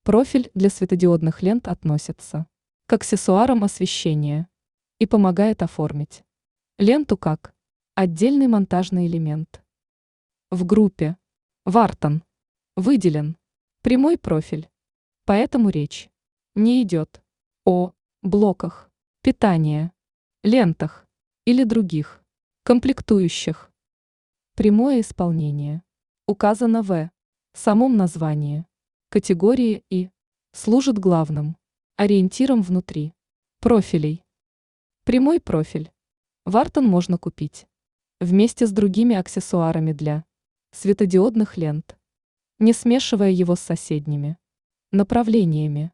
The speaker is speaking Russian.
Профиль для светодиодных лент относится к аксессуарам освещения и помогает оформить ленту как отдельный монтажный элемент. В группе Вартон выделен прямой профиль, поэтому речь не идет о блоках питания, лентах или других комплектующих. Прямое исполнение указано в самом названии категории и служит главным ориентиром внутри профилей. Прямой профиль Вартон можно купить вместе с другими аксессуарами для светодиодных лент, не смешивая его с соседними направлениями.